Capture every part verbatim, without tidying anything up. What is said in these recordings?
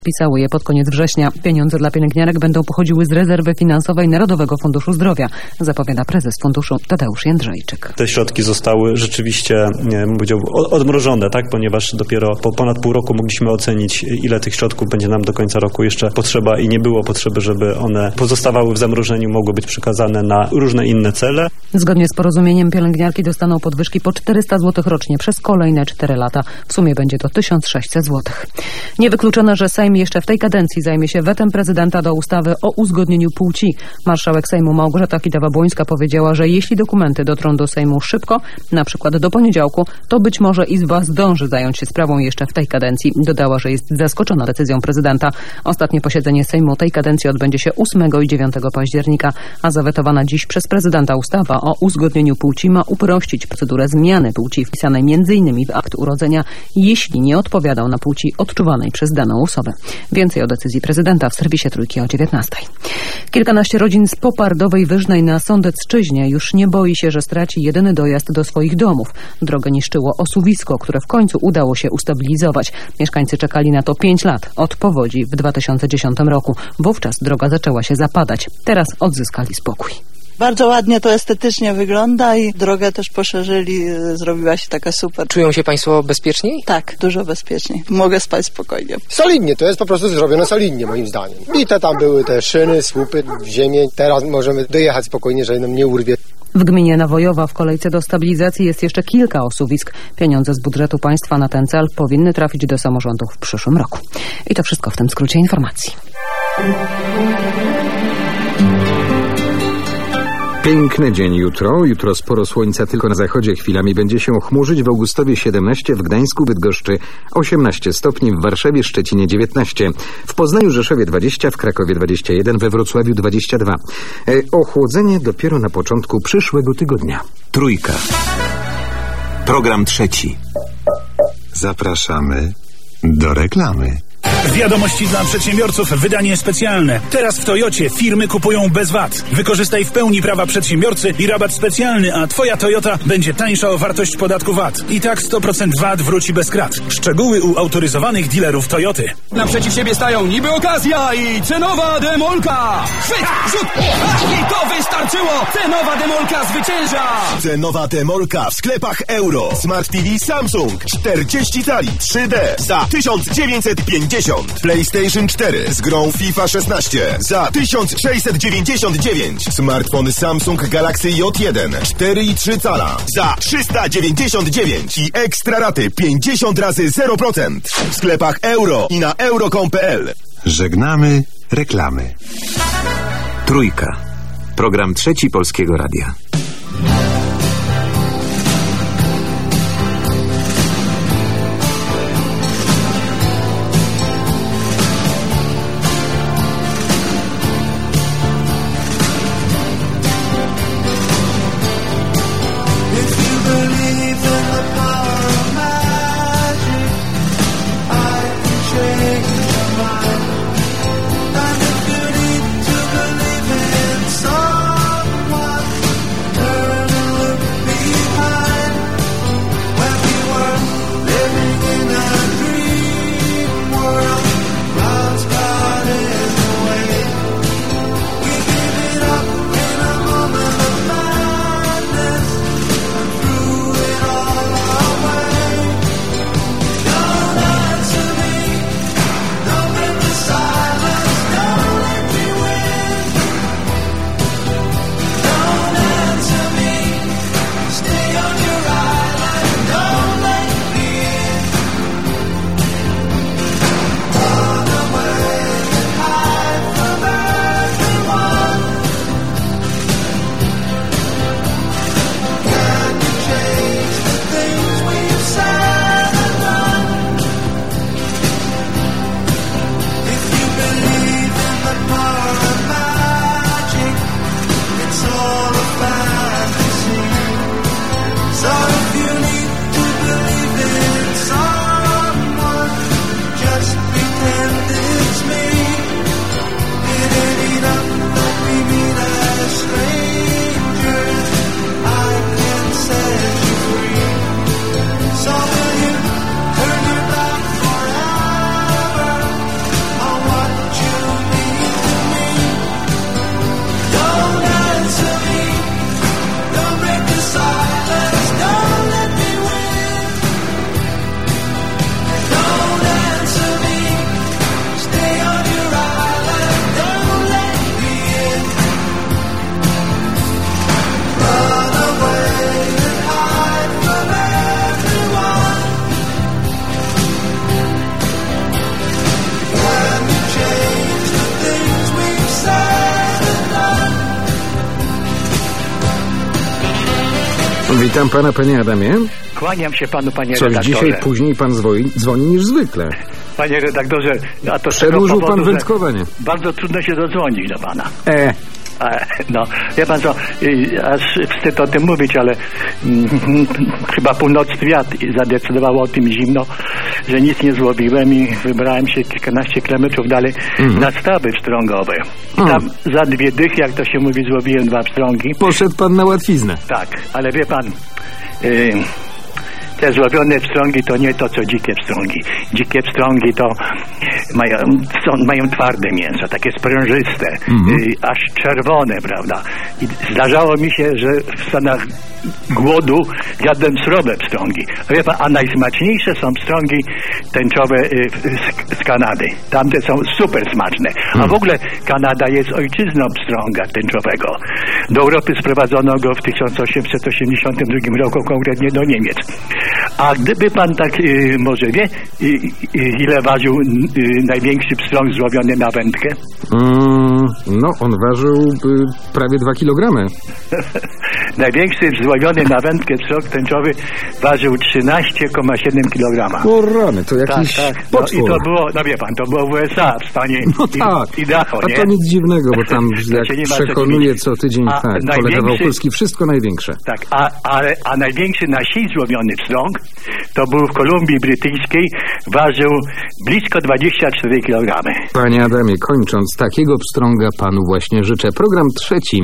Pisały je pod koniec września. Pieniądze dla pielęgniarek będą pochodziły z rezerwy finansowej Narodowego Funduszu Zdrowia, zapowiada prezes funduszu Tadeusz Jędrzejczyk. Te środki zostały rzeczywiście, nie, powiedziałbym, odmrożone, tak, ponieważ dopiero po ponad pół roku mogliśmy ocenić, ile tych środków będzie nam do końca roku jeszcze potrzeba i nie było potrzeby, żeby one pozostawały w zamrożeniu, mogły być przekazane na różne inne cele. Zgodnie z porozumieniem pielęgniarki dostaną podwyżki po czterysta złotych rocznie przez kolejne cztery lata. W sumie będzie to tysiąc sześćset złotych. Niewykluczone, że Sejm jeszcze w tej kadencji zajmie się wetem prezydenta do ustawy o uzgodnieniu płci. Marszałek Sejmu Małgorzata Kidawa-Błońska powiedziała, że jeśli dokumenty dotrą do Sejmu szybko, na przykład do poniedziałku, to być może Izba zdąży zająć się sprawą jeszcze w tej kadencji. Dodała, że jest zaskoczona decyzją prezydenta. Ostatnie posiedzenie Sejmu tej kadencji odbędzie się ósmego i dziewiątego października, a zawetowana dziś przez prezydenta ustawa o uzgodnieniu płci ma uprościć procedurę zmiany płci wpisanej między innymi w akt urodzenia, jeśli nie odpowiadał na płci odczuwanej przez daną osobę. Więcej o decyzji prezydenta w serwisie Trójki o dziewiętnastej. Kilkanaście rodzin z Popardowej Wyżnej na Sądecczyźnie już nie boi się, że straci jedyny dojazd do swoich domów. Drogę niszczyło osuwisko, które w końcu udało się ustabilizować. Mieszkańcy czekali na to pięć lat od powodzi w dwa tysiące dziesiątym roku. Wówczas droga zaczęła się zapadać. Teraz odzyskali spokój. Bardzo ładnie to estetycznie wygląda i drogę też poszerzyli, zrobiła się taka super. Czują się Państwo bezpieczniej? Tak, dużo bezpieczniej. Mogę spać spokojnie. Solidnie, to jest po prostu zrobione solidnie moim zdaniem. I te tam były te szyny, słupy w ziemię. Teraz możemy dojechać spokojnie, że nam nie urwie. W gminie Nawojowa w kolejce do stabilizacji jest jeszcze kilka osuwisk. Pieniądze z budżetu państwa na ten cel powinny trafić do samorządów w przyszłym roku. I to wszystko w tym skrócie informacji. Piękny dzień jutro. Jutro sporo słońca tylko na zachodzie. Chwilami będzie się chmurzyć. W Augustowie siedemnaście, w Gdańsku, Bydgoszczy osiemnaście stopni, w Warszawie, Szczecinie dziewiętnaście, w Poznaniu, Rzeszowie dwadzieścia, w Krakowie dwadzieścia jeden, we Wrocławiu dwadzieścia dwa. E, ochłodzenie dopiero na początku przyszłego tygodnia. Trójka. Program trzeci. Zapraszamy do reklamy. Wiadomości dla przedsiębiorców, wydanie specjalne. Teraz w Toyocie firmy kupują bez V A T. Wykorzystaj w pełni prawa przedsiębiorcy i rabat specjalny, a Twoja Toyota będzie tańsza o wartość podatku V A T. I tak sto procent V A T wróci bez krat. Szczegóły u autoryzowanych dealerów Toyoty. Naprzeciw siebie stają niby okazja i cenowa demolka. Chwyt, rzut, i to wystarczyło. Cenowa demolka zwycięża. Cenowa demolka w sklepach euro. Smart T V Samsung czterdzieści cali trzy D za tysiąc dziewięćset pięćdziesiąt. PlayStation cztery z grą FIFA szesnaście za tysiąc sześćset dziewięćdziesiąt dziewięć. Smartfon Samsung Galaxy J jeden cztery i trzy cala za trzysta dziewięćdziesiąt dziewięć i ekstra raty pięćdziesiąt razy zero procent w sklepach euro i na euro kropka com kropka p l. Żegnamy reklamy. Trójka. Program trzeci Polskiego Radia. Witam pana, panie Adamie. Kłaniam się panu, panie Coś redaktorze. dzisiaj później pan dzwoni, dzwoni niż zwykle. Panie redaktorze, a to Przedłużył pan wędkowanie. Bardzo trudno się dodzwonić do pana. E. No, wie pan co, aż wstyd o tym mówić, ale mm, chyba północny wiatr zadecydował o tym zimno, że nic nie złowiłem i wybrałem się kilkanaście kilometrów dalej mm. na stawy pstrągowe. I tam za dwie dychy, jak to się mówi, złowiłem dwa pstrągi. Poszedł pan na łatwiznę. Tak, ale wie pan... Yy, Te złowione pstrągi to nie to, co dzikie pstrągi. Dzikie pstrągi to mają, są, mają twarde mięso, takie sprężyste, mm-hmm. y, aż czerwone, prawda. I zdarzało mi się, że w stanach głodu jadłem surowe pstrągi. A wie pan, a najsmaczniejsze są pstrągi tęczowe y, z, z Kanady. Tamte są super smaczne. A w ogóle Kanada jest ojczyzną pstrąga tęczowego. Do Europy sprowadzono go w tysiąc osiemset osiemdziesiątym drugim roku, konkretnie do Niemiec. A gdyby pan tak y, może wie, y, y, ile ważył y, największy pstrąg złowiony na wędkę? Mm, no, on ważył y, prawie dwa kilogramy. Największy złowiony na wędkę pstrąg tęczowy ważył trzynaście przecinek siedem kilograma. O rany, to jakiś tak, tak. potwór. No, i to było, no wie pan, to było w U S A, w stanie no tak. Idaho, nie? A to nic dziwnego, bo tam jak przekonuje co tydzień, a tak, kolega Wałkuski, wszystko największe. Tak, a, a, a największy na sieć złowiony pstrąg to był w Kolumbii Brytyjskiej, ważył blisko dwadzieścia cztery kilogramy. Panie Adamie, kończąc, takiego pstrąga panu właśnie życzę. Program trzeci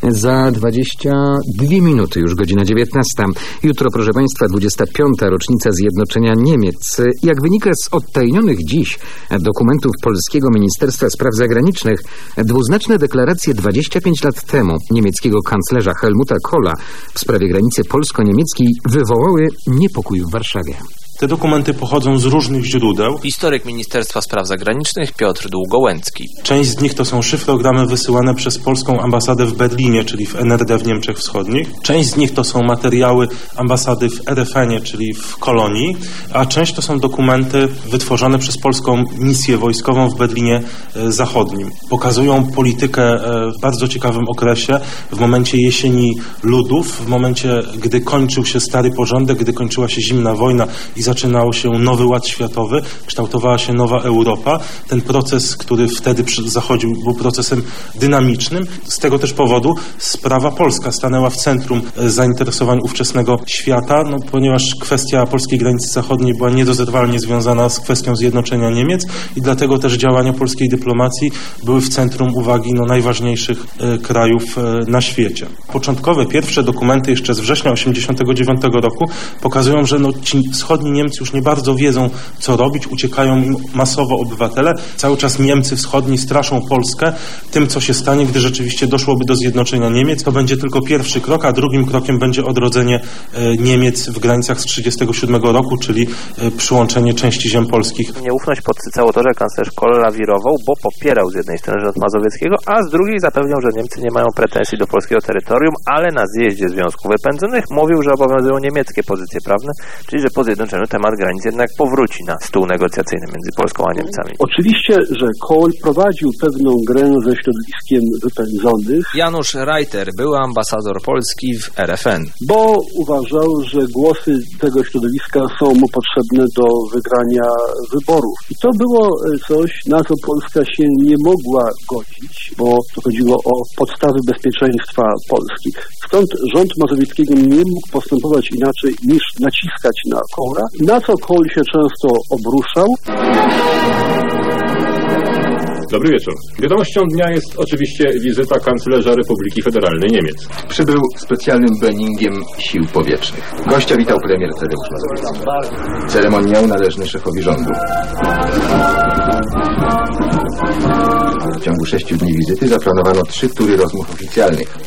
za dwadzieścia dwie minuty, już godzina dziewiętnasta. Jutro, proszę państwa, dwudziesta piąta rocznica zjednoczenia Niemiec. Jak wynika z odtajnionych dziś dokumentów polskiego Ministerstwa Spraw Zagranicznych, dwuznaczne deklaracje dwadzieścia pięć lat temu niemieckiego kanclerza Helmuta Kohla w sprawie granicy polsko-niemieckiej wywołały niepokój w Warszawie. Te dokumenty pochodzą z różnych źródeł. Historyk Ministerstwa Spraw Zagranicznych Piotr Długołęcki. Część z nich to są szyfrogramy wysyłane przez polską ambasadę w Berlinie, czyli w N R D w Niemczech Wschodnich. Część z nich to są materiały ambasady w R F N ie, czyli w Kolonii, a część to są dokumenty wytworzone przez polską misję wojskową w Berlinie Zachodnim. Pokazują politykę w bardzo ciekawym okresie, w momencie jesieni ludów, w momencie, gdy kończył się stary porządek, gdy kończyła się zimna wojna i zaczynał się nowy ład światowy, kształtowała się nowa Europa. Ten proces, który wtedy zachodził, był procesem dynamicznym. Z tego też powodu sprawa polska stanęła w centrum zainteresowań ówczesnego świata, no, ponieważ kwestia polskiej granicy zachodniej była niedozerwalnie związana z kwestią zjednoczenia Niemiec i dlatego też działania polskiej dyplomacji były w centrum uwagi no, najważniejszych e, krajów e, na świecie. Początkowe, pierwsze dokumenty jeszcze z września osiemdziesiątego dziewiątego roku pokazują, że no, ci wschodni Niemcy już nie bardzo wiedzą, co robić, uciekają im masowo obywatele. Cały czas Niemcy wschodni straszą Polskę tym, co się stanie, gdy rzeczywiście doszłoby do zjednoczenia Niemiec. To będzie tylko pierwszy krok, a drugim krokiem będzie odrodzenie e, Niemiec w granicach z trzydziestego siódmego roku, czyli e, przyłączenie części ziem polskich. Nieufność podsycało to, że kanclerz Kohl lawirował, bo popierał z jednej strony rząd mazowieckiego, a z drugiej zapewniał, że Niemcy nie mają pretensji do polskiego terytorium, ale na zjeździe Związków Wypędzonych mówił, że obowiązują niemieckie pozycje prawne, czyli że po zjednoczeniu temat granic jednak powróci na stół negocjacyjny między Polską a Niemcami. Oczywiście, że Kohl prowadził pewną grę ze środowiskiem wypędzonych. Janusz Reiter, były ambasador Polski w R F N. Bo uważał, że głosy tego środowiska są mu potrzebne do wygrania wyborów. I to było coś, na co Polska się nie mogła godzić, bo to chodziło o podstawy bezpieczeństwa Polski. Stąd rząd mazowieckiego nie mógł postępować inaczej niż naciskać na Kohla, na co Kohl się często obruszał. Dobry wieczór. Wiadomością dnia jest oczywiście wizyta kanclerza Republiki Federalnej Niemiec. Przybył specjalnym Boeingiem Sił Powietrznych. Gościa witał premier Tadeusz Mazowiecki. Ceremoniał należny szefowi rządu. W ciągu sześciu dni wizyty zaplanowano trzy tury rozmów oficjalnych.